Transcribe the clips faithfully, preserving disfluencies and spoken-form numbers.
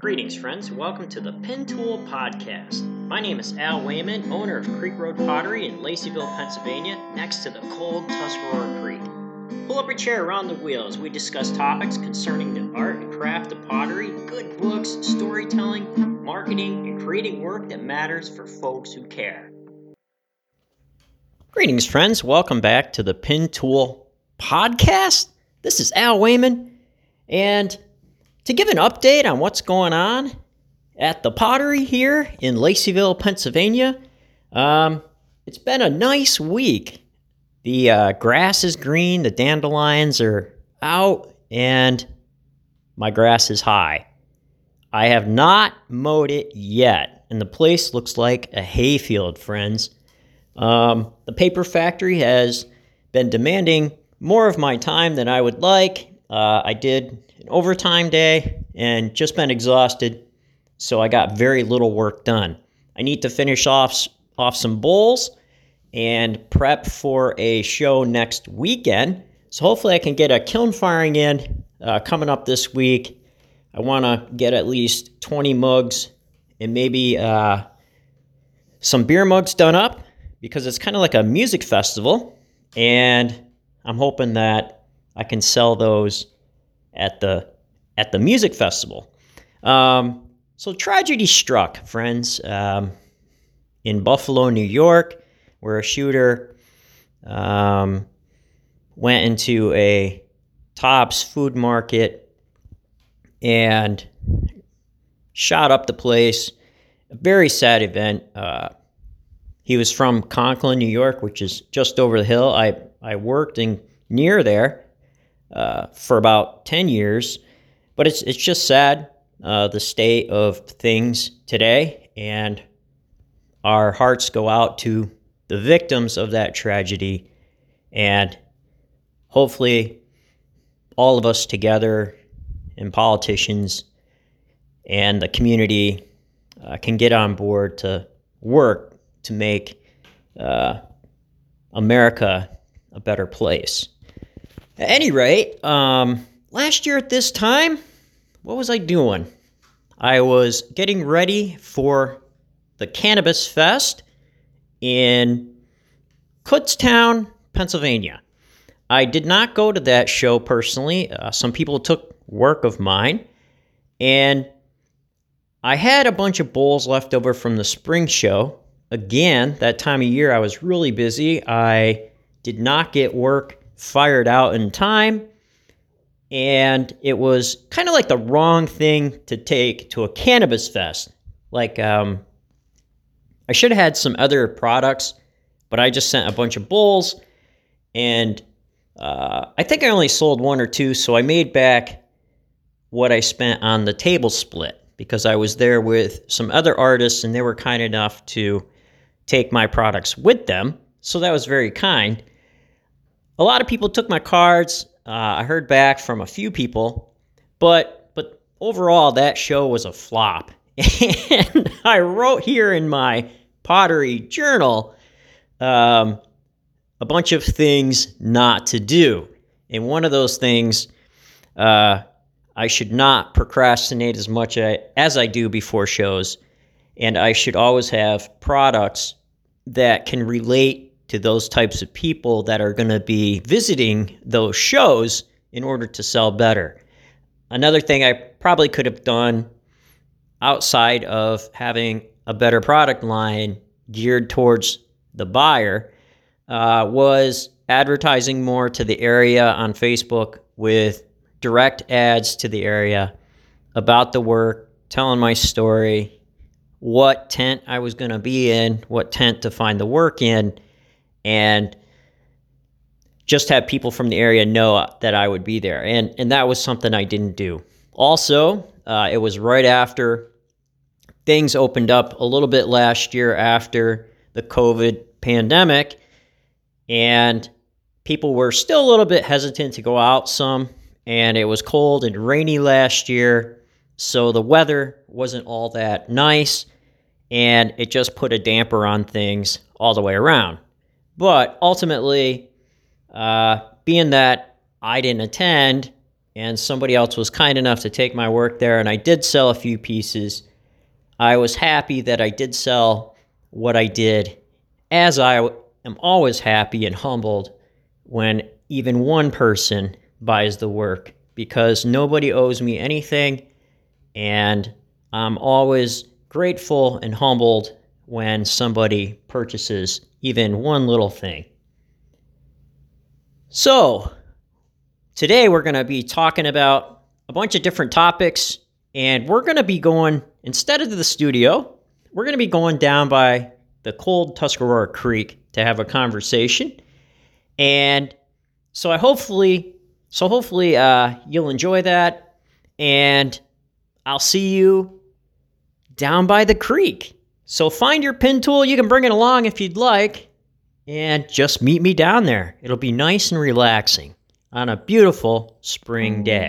Greetings, friends. Welcome to the Pin Tool Podcast. My name is Al Wayman, owner of Creek Road Pottery in Laceyville, Pennsylvania, next to the cold Tuscarora Creek. Pull up a chair around the wheel as we discuss topics concerning the art and craft of pottery, good books, storytelling, marketing, and creating work that matters for folks who care. Greetings, friends. Welcome back to the Pin Tool Podcast. This is Al Wayman, and to give an update on what's going on at the pottery here in Laceyville, Pennsylvania, um, it's been a nice week. The uh, grass is green, the dandelions are out, and my grass is high. I have not mowed it yet, and the place looks like a hayfield, friends. Um, the paper factory has been demanding more of my time than I would like. Uh, I did an overtime day and just been exhausted, so I got very little work done. I need to finish off, off some bowls and prep for a show next weekend. So hopefully I can get a kiln firing in uh, coming up this week. I want to get at least twenty mugs and maybe uh, some beer mugs done up because it's kind of like a music festival, and I'm hoping that I can sell those at the at the music festival. Um, so tragedy struck, friends, um, in Buffalo, New York, where a shooter um, went into a Tops food market and shot up the place. A very sad event. Uh, he was from Conklin, New York, which is just over the hill. I, I worked in near there Uh, for about ten years, but it's it's just sad, uh, the state of things today, and our hearts go out to the victims of that tragedy, and hopefully all of us together, and politicians and the community uh, can get on board to work to make uh, America a better place. At any rate, um, last year at this time, what was I doing? I was getting ready for the Cannabis Fest in Kutztown, Pennsylvania. I did not go to that show personally. Uh, some people took work of mine, and I had a bunch of bowls left over from the spring show. Again, that time of year I was really busy. I did not get work fired out in time, and it was kind of like the wrong thing to take to a Cannabis Fest. Like, um, I should have had some other products, but I just sent a bunch of bowls, and uh, I think I only sold one or two, so I made back what I spent on the table split, because I was there with some other artists, and they were kind enough to take my products with them, so that was very kind. A lot of people took my cards. Uh, I heard back from a few people, but but overall, that show was a flop. And I wrote here in my pottery journal um, a bunch of things not to do. And one of those things, uh, I should not procrastinate as much as I do before shows, and I should always have products that can relate to those types of people that are going to be visiting those shows in order to sell better. Another thing I probably could have done outside of having a better product line geared towards the buyer uh, was advertising more to the area on Facebook with direct ads to the area about the work, telling my story, what tent I was going to be in, what tent to find the work in, and just have people from the area know that I would be there. And and that was something I didn't do. Also, uh, it was right after things opened up a little bit last year after the COVID pandemic, and people were still a little bit hesitant to go out some, and it was cold and rainy last year, so the weather wasn't all that nice, and it just put a damper on things all the way around. But ultimately, uh, being that I didn't attend, and somebody else was kind enough to take my work there, and I did sell a few pieces. I was happy that I did sell what I did, as I am always happy and humbled when even one person buys the work, because nobody owes me anything, and I'm always grateful and humbled when somebody purchases even one little thing. So, today we're going to be talking about a bunch of different topics, and we're going to be going, instead of the studio, we're going to be going down by the cold Tuscarora Creek to have a conversation. And so I hopefully, so hopefully uh, you'll enjoy that, and I'll see you down by the creek. So find your pin tool. You can bring it along if you'd like, and just meet me down there. It'll be nice and relaxing on a beautiful spring day.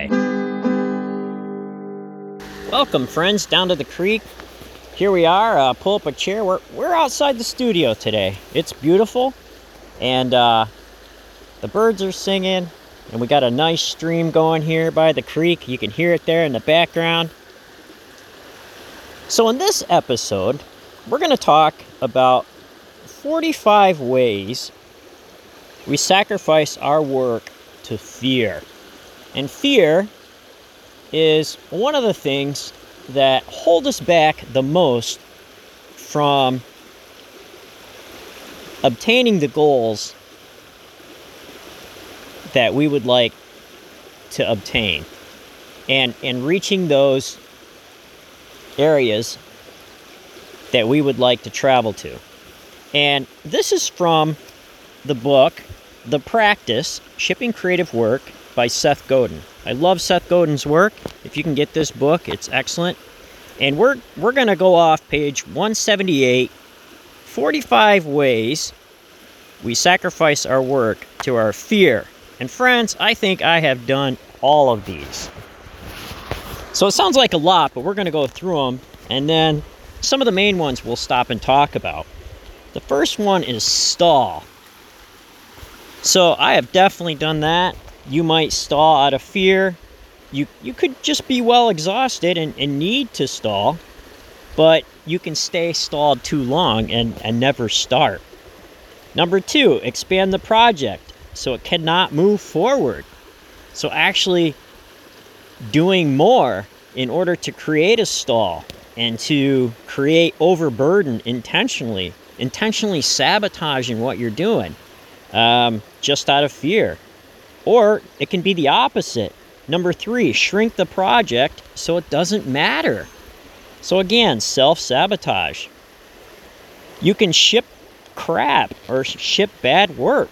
Welcome, friends, down to the creek. Here we are. Uh, pull up a chair. We're, we're outside the studio today. It's beautiful, and uh, the birds are singing, and we got a nice stream going here by the creek. You can hear it there in the background. So in this episode, we're going to talk about forty-five ways we sacrifice our work to fear. And fear is one of the things that hold us back the most from obtaining the goals that we would like to obtain, and, and reaching those areas that we would like to travel to. And this is from the book, The Practice, Shipping Creative Work by Seth Godin. I love Seth Godin's work. If you can get this book, it's excellent. And we're we're going to go off page one seventy-eight, forty-five ways we sacrifice our work to our fear. And friends, I think I have done all of these. So it sounds like a lot, but we're going to go through them, and then some of the main ones we'll stop and talk about. The first one is stall. So I have definitely done that. You might stall out of fear. You you could just be well exhausted and, and need to stall, but you can stay stalled too long and, and never start. Number two, expand the project so it cannot move forward. So actually doing more in order to create a stall and to create overburden intentionally, intentionally sabotaging what you're doing, um, just out of fear. Or it can be the opposite. Number three, shrink the project so it doesn't matter. So again, self-sabotage. You can ship crap or ship bad work.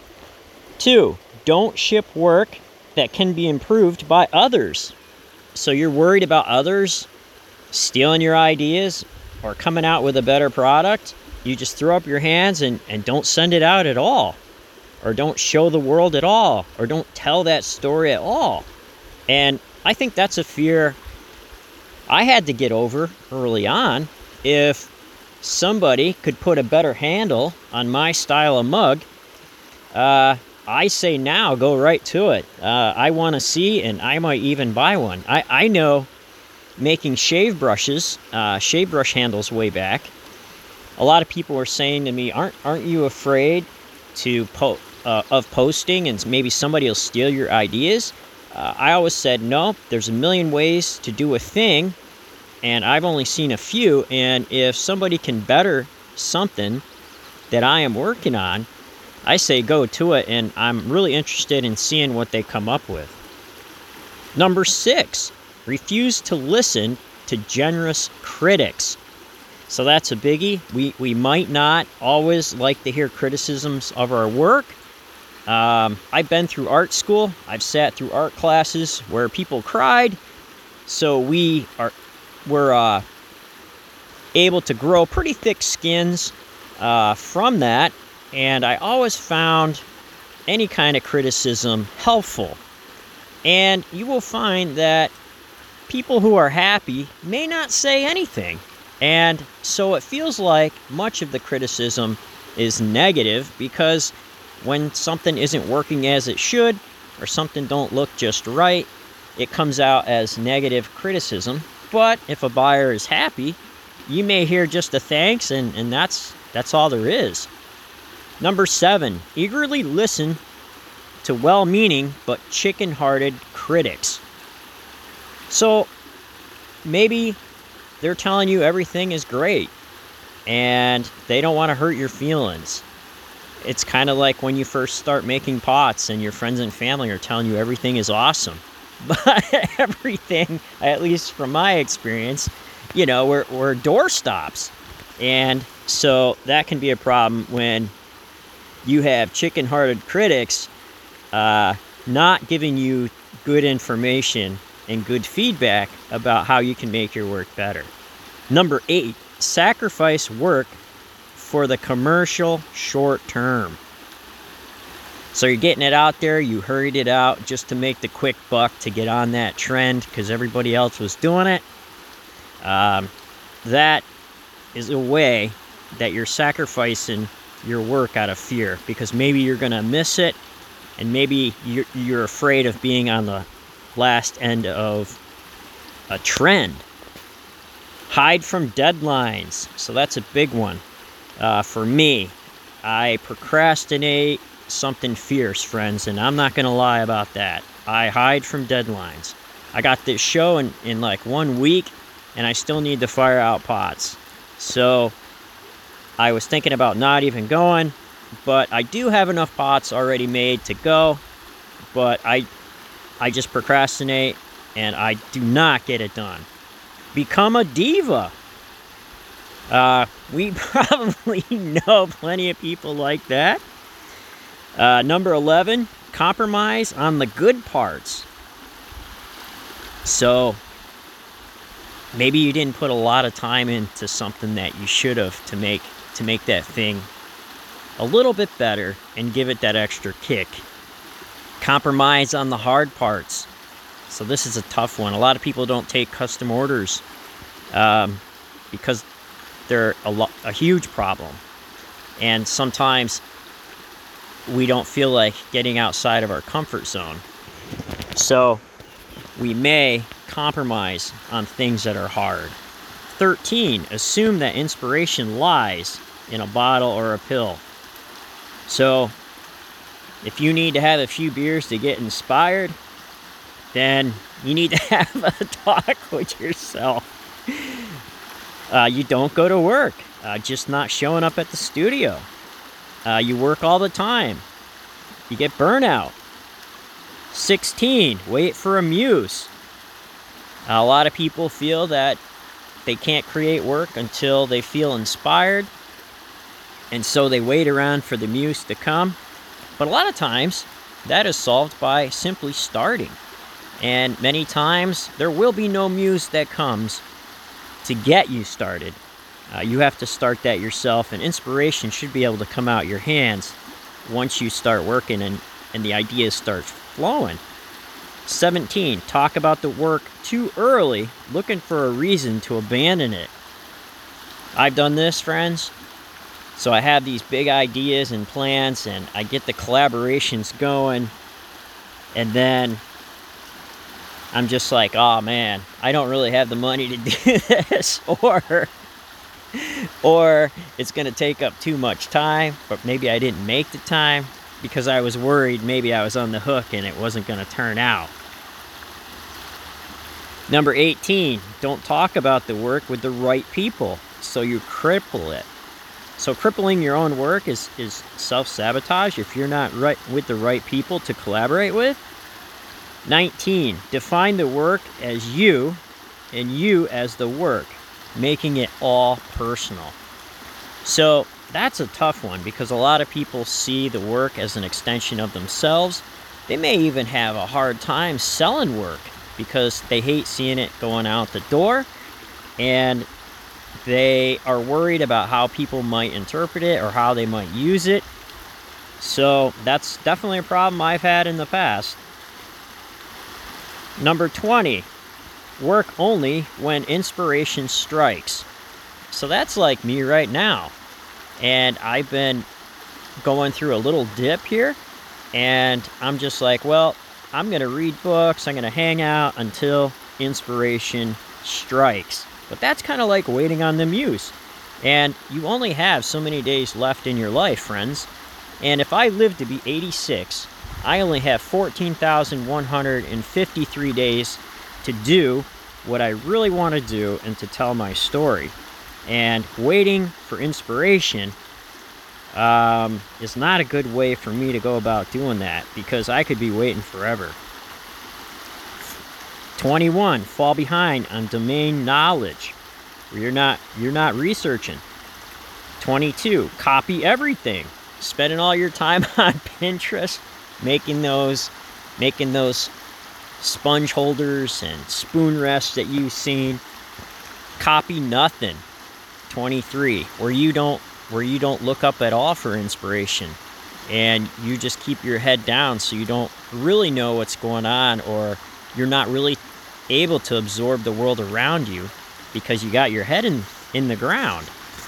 Two, don't ship work that can be improved by others. So you're worried about others stealing your ideas or coming out with a better product. You just throw up your hands and, and don't send it out at all. Or don't show the world at all. Or don't tell that story at all. And I think that's a fear I had to get over early on. If somebody could put a better handle on my style of mug, uh, I say now, go right to it. Uh, I want to see, and I might even buy one. I, I know making shave brushes, uh, shave brush handles way back, a lot of people were saying to me, aren't aren't you afraid to po- uh, of posting and maybe somebody will steal your ideas? Uh, I always said, no, there's a million ways to do a thing, and I've only seen a few, and if somebody can better something that I am working on, I say go to it, and I'm really interested in seeing what they come up with. Number six, refuse to listen to generous critics. So that's a biggie. We we might not always like to hear criticisms of our work. Um, I've been through art school. I've sat through art classes where people cried. So we are we're uh, able to grow pretty thick skins uh, from that. And I always found any kind of criticism helpful. And you will find that people who are happy may not say anything. And so it feels like much of the criticism is negative, because when something isn't working as it should, or something don't look just right, it comes out as negative criticism. But if a buyer is happy, you may hear just a thanks, and, and that's that's all there is. Number seven, eagerly listen to well-meaning but chicken-hearted critics. So maybe they're telling you everything is great, and they don't want to hurt your feelings. It's kind of like when you first start making pots and your friends and family are telling you everything is awesome. But everything, at least from my experience, you know, we're, we're doorstops. And so that can be a problem when you have chicken-hearted critics uh, not giving you good information and good feedback about how you can make your work better. Number eight, sacrifice work for the commercial short term. So you're getting it out there, you hurried it out just to make the quick buck to get on that trend because everybody else was doing it. Um, that is a way that you're sacrificing your work out of fear, because maybe you're going to miss it, and maybe you're, you're afraid of being on the last end of a trend. Hide from deadlines. So that's a big one. Uh, for me, I procrastinate something fierce, friends, and I'm not going to lie about that. I hide from deadlines. I got this show in, in like one week, and I still need to fire out pots. So I was thinking about not even going, but I do have enough pots already made to go, but I, I just procrastinate, and I do not get it done. Become a diva. Uh, we probably know plenty of people like that. Uh, number eleven, compromise on the good parts. So maybe you didn't put a lot of time into something that you should have to make to make that thing a little bit better and give it that extra kick. Compromise on the hard parts. So this is a tough one. A lot of people don't take custom orders um, because they're a, lo- a huge problem. And sometimes we don't feel like getting outside of our comfort zone. So we may compromise on things that are hard. thirteen, assume that inspiration lies in a bottle or a pill. So if you need to have a few beers to get inspired, then you need to have a talk with yourself. Uh, you don't go to work, uh, just not showing up at the studio. Uh, you work all the time. You get burnout. sixteen, wait for a muse. A lot of people feel that they can't create work until they feel inspired, and so they wait around for the muse to come. But a lot of times, that is solved by simply starting. And many times, there will be no muse that comes to get you started. Uh, you have to start that yourself, and inspiration should be able to come out your hands once you start working and, and the ideas start flowing. seventeen, talk about the work too early, looking for a reason to abandon it. I've done this, friends. So I have these big ideas and plans, and I get the collaborations going, and then I'm just like, oh man, I don't really have the money to do this, or or it's going to take up too much time, but maybe I didn't make the time because I was worried maybe I was on the hook and it wasn't going to turn out. Number eighteen, don't talk about the work with the right people, so you cripple it. So crippling your own work is, is self-sabotage if you're not right with the right people to collaborate with. nineteen, define the work as you and you as the work, making it all personal. So that's a tough one because a lot of people see the work as an extension of themselves. They may even have a hard time selling work because they hate seeing it going out the door, and they are worried about how people might interpret it or how they might use it. So that's definitely a problem I've had in the past. Number twenty, work only when inspiration strikes. So that's like me right now. And I've been going through a little dip here, and I'm just like, well, I'm going to read books. I'm going to hang out until inspiration strikes. But that's kind of like waiting on the muse. And you only have so many days left in your life, friends. And if I live to be eighty-six, I only have fourteen thousand one hundred fifty-three days to do what I really want to do and to tell my story. And waiting for inspiration um, is not a good way for me to go about doing that, because I could be waiting forever. twenty-one, fall behind on domain knowledge. You're not you're not researching. twenty-two, copy everything. Spending all your time on Pinterest, making those making those sponge holders and spoon rests that you've seen. Copy nothing. twenty-three, where you don't where you don't look up at all for inspiration, and you just keep your head down, so you don't really know what's going on, or you're not really able to absorb the world around you because you got your head in in the ground.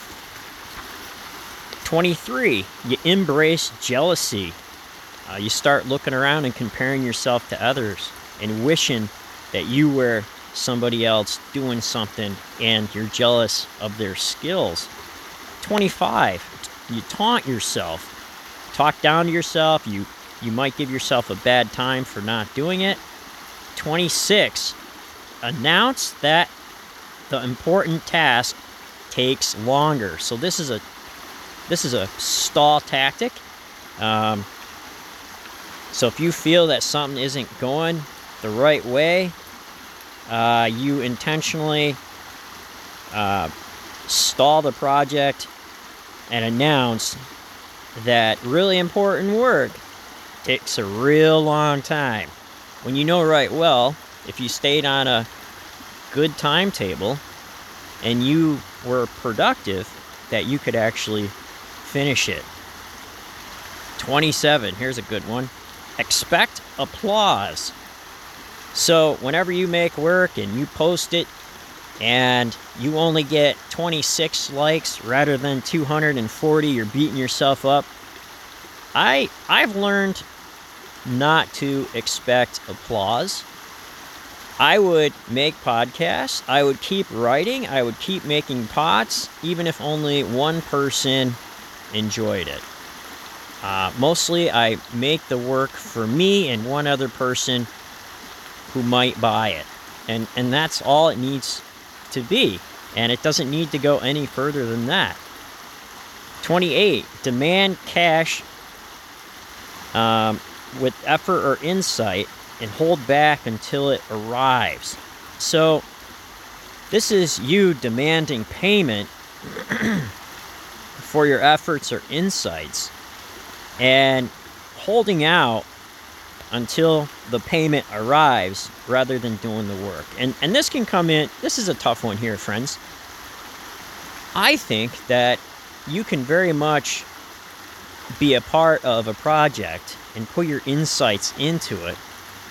twenty-three, you embrace jealousy. Uh, you start looking around and comparing yourself to others and wishing that you were somebody else doing something, and you're jealous of their skills. twenty-five, you taunt yourself. Talk down to yourself. You, you might give yourself a bad time for not doing it. twenty-six, announce that the important task takes longer. So this is a this is a stall tactic. Um, so if you feel that something isn't going the right way, uh, you intentionally uh, stall the project and announce that really important work takes a real long time. When you know right well, if you stayed on a good timetable and you were productive, that you could actually finish it. twenty-seven, here's a good one. Expect applause. So whenever you make work and you post it and you only get twenty-six likes rather than two hundred forty, you're beating yourself up. I I've learned not to expect applause. I would make podcasts. I would keep writing. I would keep making pots, even if only one person enjoyed it. Uh, mostly, I make the work for me and one other person who might buy it. And, and that's all it needs to be. And it doesn't need to go any further than that. twenty-eight, demand cash um, with effort or insight, and hold back until it arrives. So this is you demanding payment for your efforts or insights and holding out until the payment arrives rather than doing the work. And and this can come in, this is a tough one here, friends. I think that you can very much be a part of a project and put your insights into it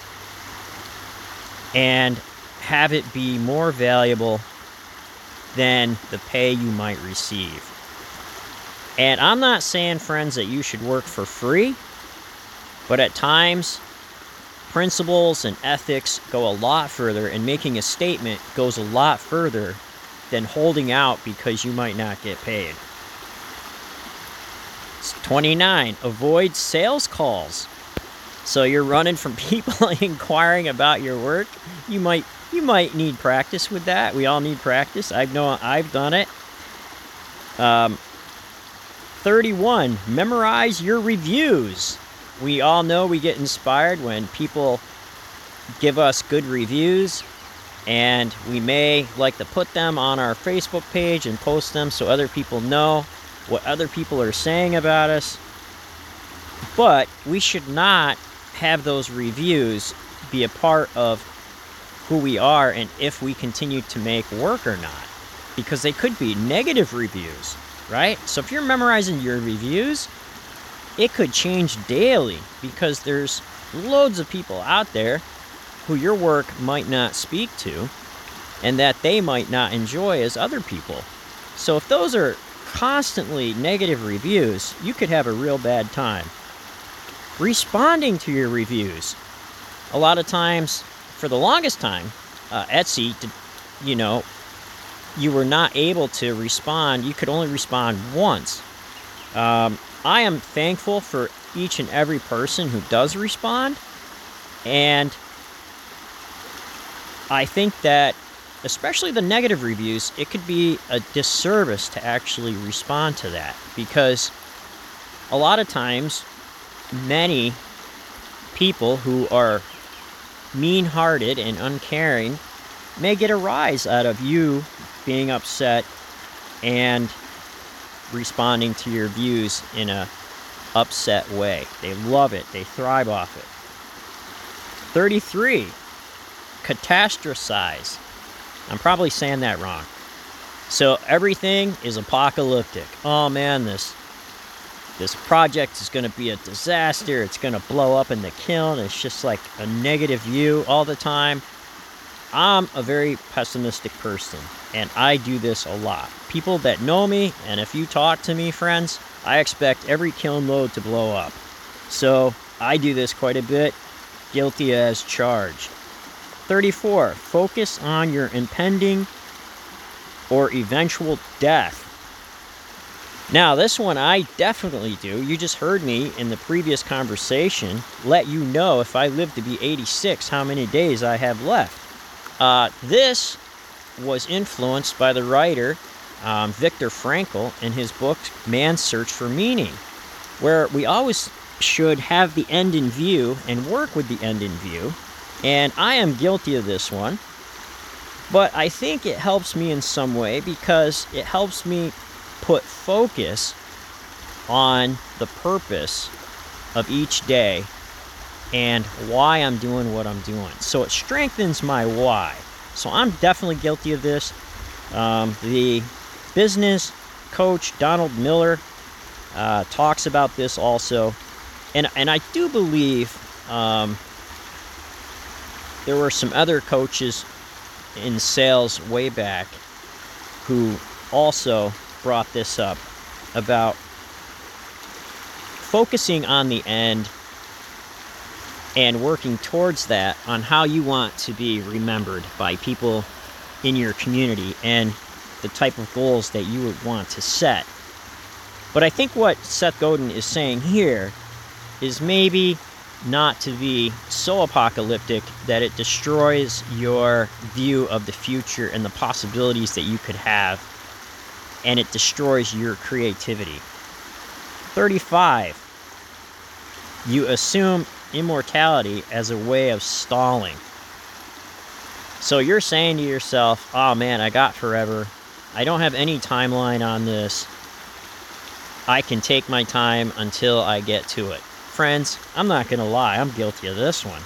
and have it be more valuable than the pay you might receive. And I'm not saying, friends, that you should work for free, but at times, principles and ethics go a lot further, and making a statement goes a lot further than holding out because you might not get paid. twenty-nine, avoid sales calls. So you're running from people inquiring about your work. You might you might need practice with that. We all need practice. I know I've done it. Um, thirty-one, memorize your reviews. We all know we get inspired when people give us good reviews, and we may like to put them on our Facebook page and post them so other people know what other people are saying about us. But we should not have those reviews be a part of who we are and if we continue to make work or not, because they could be negative reviews, right? So if you're memorizing your reviews, it could change daily because there's loads of people out there who your work might not speak to and that they might not enjoy as other people. So if those are constantly negative reviews, you could have a real bad time. Responding to your reviews. a lot of times, for the longest time, uh, Etsy, did, you know, you were not able to respond. You could only respond once. Um, I am thankful for each and every person who does respond. And I think that, especially the negative reviews, it could be a disservice to actually respond to that. Because a lot of times, many people who are mean-hearted and uncaring may get a rise out of you being upset and responding to your views in a upset way. They love it. They thrive off it. thirty-three, catastrophize. I'm probably saying that wrong. So everything is apocalyptic. Oh man, this this project is going to be a disaster. It's going to blow up in the kiln. It's just like a negative view all the time. I'm a very pessimistic person, and I do this a lot. People that know me, and if you talk to me, friends, I expect every kiln load to blow up. So I do this quite a bit. Guilty as charged. thirty-four, focus on your impending or eventual death. Now, this one I definitely do. You just heard me in the previous conversation let you know if I live to be eighty-six, how many days I have left. Uh, this was influenced by the writer um, Viktor Frankl in his book, Man's Search for Meaning, where we always should have the end in view and work with the end in view. And I am guilty of this one, but I think it helps me in some way because it helps me put focus on the purpose of each day and why I'm doing what I'm doing. So it strengthens my why. So I'm definitely guilty of this. Um, the business coach, Donald Miller, uh, talks about this also. And, and I do believe um, there were some other coaches in sales way back who also brought this up about focusing on the end and working towards that on how you want to be remembered by people in your community and the type of goals that you would want to set. But I think what Seth Godin is saying here is maybe not to be so apocalyptic that it destroys your view of the future and the possibilities that you could have, and it destroys your creativity. thirty-five, you assume immortality as a way of stalling. So you're saying to yourself, oh man, I got forever. I don't have any timeline on this. I can take my time until I get to it. Friends, I'm not going to lie, I'm guilty of this one.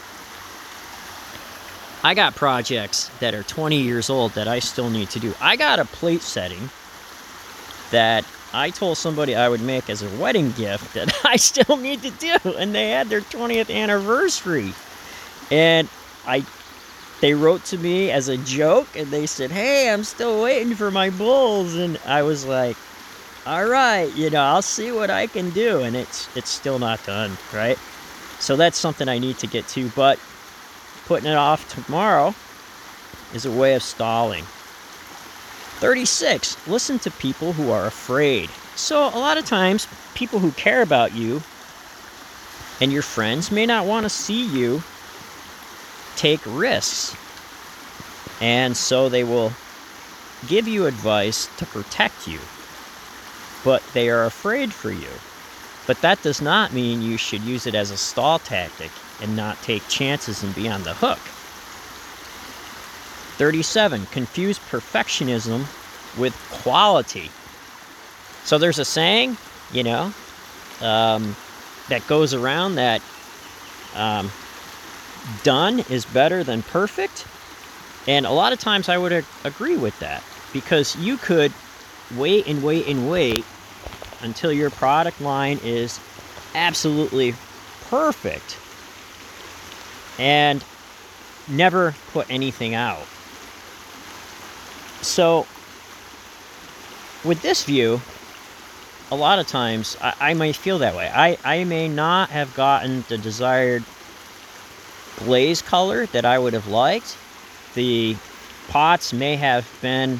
I got projects that are twenty years old that I still need to do. I got a plate setting that I told somebody I would make as a wedding gift that I still need to do, and they had their twentieth anniversary. And I, they wrote to me as a joke, and they said, hey, I'm still waiting for my bowls. And I was like, all right, you know, I'll see what I can do. And it's it's still not done, right? So that's something I need to get to, but putting it off tomorrow is a way of stalling. thirty-six, listen to people who are afraid. So a lot of times, people who care about you and your friends may not want to see you take risks. And so they will give you advice to protect you, but they are afraid for you. But that does not mean you should use it as a stall tactic and not take chances and be on the hook. thirty-seven, confuse perfectionism with quality. So there's a saying, you know, um, that goes around that um, done is better than perfect. And a lot of times I would ag- agree with that, because you could wait and wait and wait until your product line is absolutely perfect and never put anything out. So with this view, a lot of times I, I may feel that way. I, I may not have gotten the desired glaze color that I would have liked. The pots may have been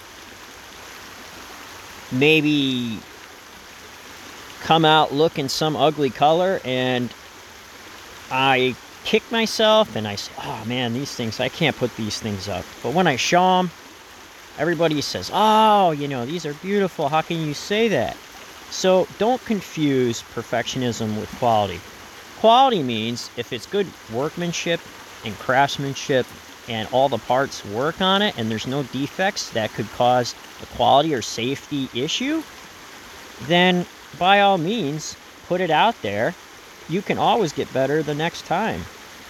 maybe come out looking some ugly color, and I kick myself and I say, oh man, these things, I can't put these things up. But when I show them, everybody says, oh, you know, these are beautiful. How can you say that? So don't confuse perfectionism with quality. Quality means if it's good workmanship and craftsmanship and all the parts work on it and there's no defects that could cause a quality or safety issue, then by all means, put it out there. You can always get better the next time.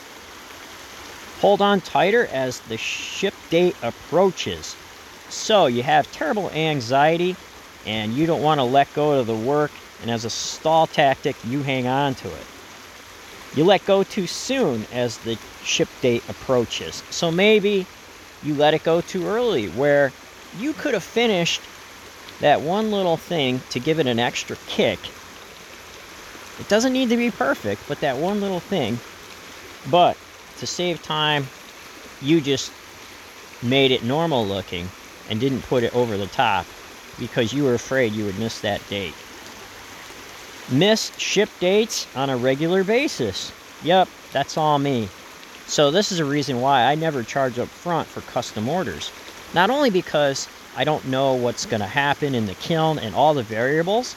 Hold on tighter as the ship date approaches. So you have terrible anxiety and you don't want to let go of the work, and as a stall tactic, you hang on to it. You let go too soon as the ship date approaches. So maybe you let it go too early, where you could have finished that one little thing to give it an extra kick. It doesn't need to be perfect, but that one little thing. But to save time, you just made it normal looking and didn't put it over the top because you were afraid you would miss that date. Miss ship dates on a regular basis. Yep, that's all me. So this is a reason why I never charge up front for custom orders. Not only because I don't know what's going to happen in the kiln and all the variables,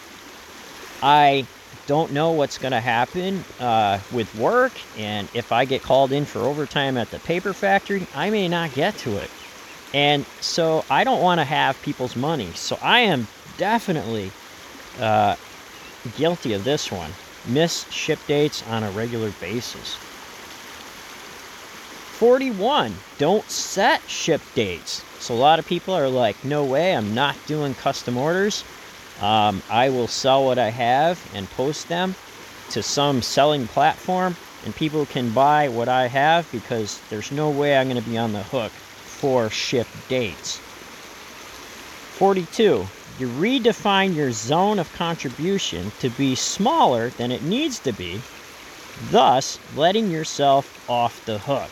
I don't know what's going to happen uh, with work, and if I get called in for overtime at the paper factory, I may not get to it. And so I don't want to have people's money. So I am definitely uh, guilty of this one. Miss ship dates on a regular basis. forty-one, don't set ship dates. So a lot of people are like, no way, I'm not doing custom orders. Um, I will sell what I have and post them to some selling platform, and people can buy what I have because there's no way I'm going to be on the hook for ship dates. forty-two, you redefine your zone of contribution to be smaller than it needs to be, thus letting yourself off the hook.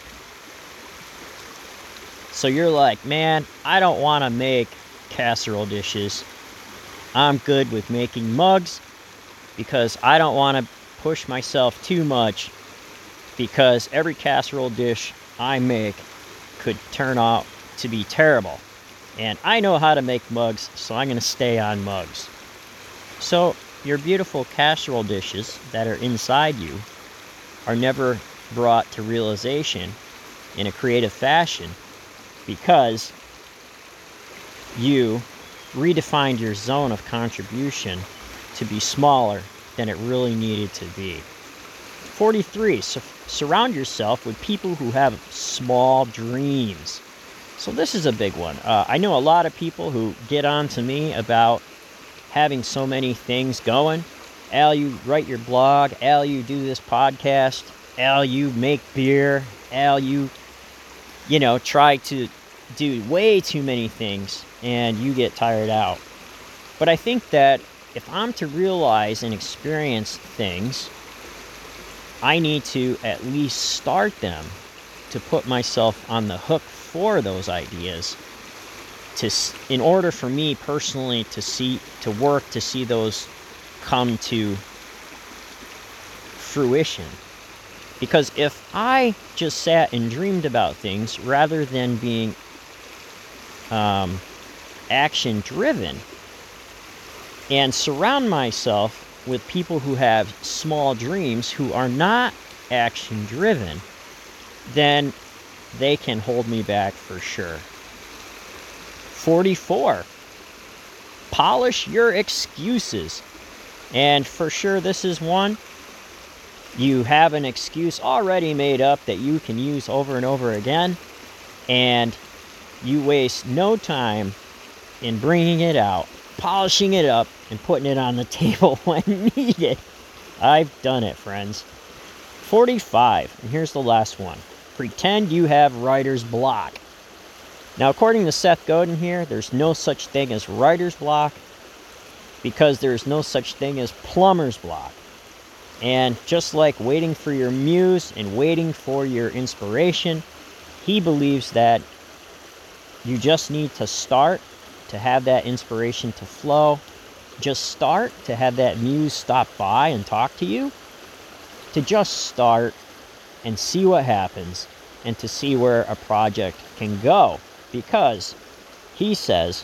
So you're like, man, I don't want to make casserole dishes. I'm good with making mugs because I don't want to push myself too much, because every casserole dish I make could turn out to be terrible. And I know how to make mugs, so I'm going to stay on mugs. So your beautiful casserole dishes that are inside you are never brought to realization in a creative fashion because you redefined your zone of contribution to be smaller than it really needed to be. forty-three, so surround yourself with people who have small dreams. So this is a big one. Uh, I know a lot of people who get on to me about having so many things going. Al, you write your blog. Al, you do this podcast. Al, you make beer. Al, you, you know, try to do way too many things and you get tired out. But I think that if I'm to realize and experience things, I need to at least start them to put myself on the hook for those ideas, to in order for me personally to see to work to see those come to fruition. Because if I just sat and dreamed about things rather than being um, action driven, and surround myself with people who have small dreams who are not action driven, then they can hold me back for sure. forty-four, polish your excuses. And for sure, this is one. You have an excuse already made up that you can use over and over again, and you waste no time in bringing it out, polishing it up, and putting it on the table when needed. I've done it, friends. forty-five, and here's the last one. Pretend you have writer's block. Now, according to Seth Godin here, there's no such thing as writer's block because there's no such thing as plumber's block. And just like waiting for your muse and waiting for your inspiration, he believes that you just need to start to have that inspiration to flow. Just start to have that muse stop by and talk to you. To just start and see what happens and to see where a project can go. Because he says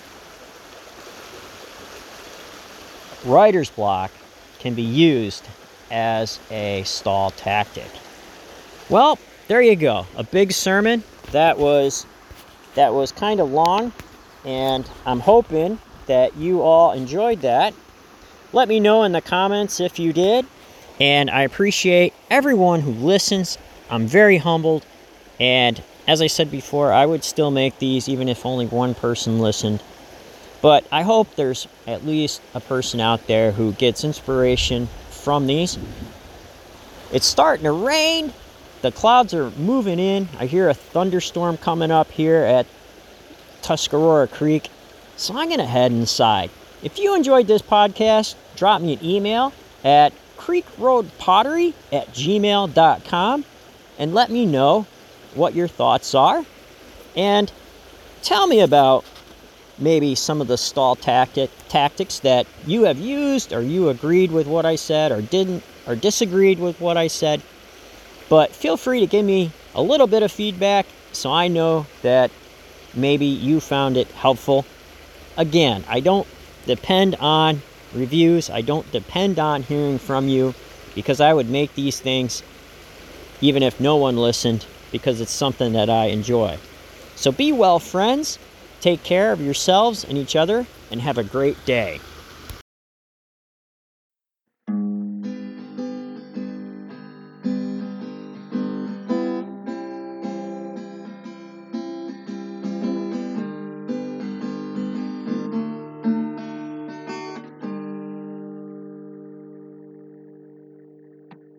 writer's block can be used as a stall tactic. Well, there you go. A big sermon. That was that was kind of long, and I'm hoping that you all enjoyed that. Let me know in the comments if you did, and I appreciate everyone who listens. I'm very humbled, and as I said before, I would still make these even if only one person listened. But I hope there's at least a person out there who gets inspiration from these. It's starting to rain. The clouds are moving in. I hear a thunderstorm coming up here at Tuscarora Creek. So I'm going to head inside. If you enjoyed this podcast, drop me an email at creekroadpottery at gmail dot com and let me know what your thoughts are. And tell me about maybe some of the stall tactic tactics that you have used, or you agreed with what I said, or didn't, or disagreed with what I said. But feel free to give me a little bit of feedback so I know that maybe you found it helpful. Again, I don't depend on reviews. I don't depend on hearing from you, because I would make these things even if no one listened, because it's something that I enjoy. So be well, friends. Take care of yourselves and each other, and have a great day.